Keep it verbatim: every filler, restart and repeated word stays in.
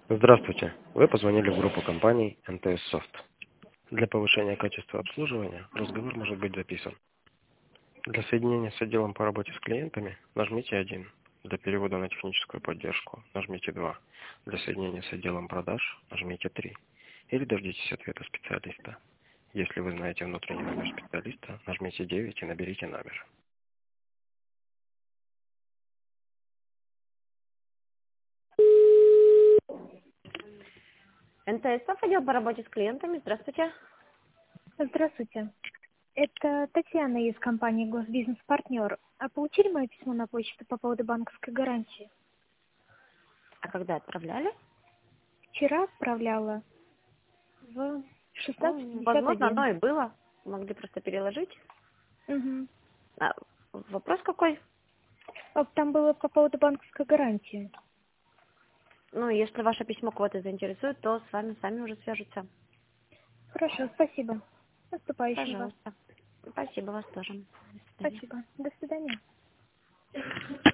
Здравствуйте. Вы позвонили в группу компаний эн тэ эс Soft. Для повышения качества обслуживания разговор может быть записан. Для соединения с отделом по работе с клиентами нажмите один. Для перевода на техническую поддержку нажмите два. Для соединения с отделом продаж нажмите три. Или дождитесь ответа специалиста. Если вы знаете внутренний номер специалиста, нажмите девять и наберите номер. эн тэ эс, отдел по работе с клиентами. Здравствуйте. Здравствуйте. Это Татьяна из компании «Госбизнес-партнер». А получили мое письмо на почту по поводу банковской гарантии? А когда отправляли? Вчера отправляла в шестнадцать Ну, пятьдесят возможно, один. оно и было. Могли просто переложить. Угу. А, вопрос какой? А там было по поводу банковской гарантии. Ну, если ваше письмо кого-то заинтересует, то с вами сами уже свяжутся. Хорошо, спасибо. С наступающим вас. Пожалуйста. Спасибо, вас тоже. До свидания. Спасибо. До свидания.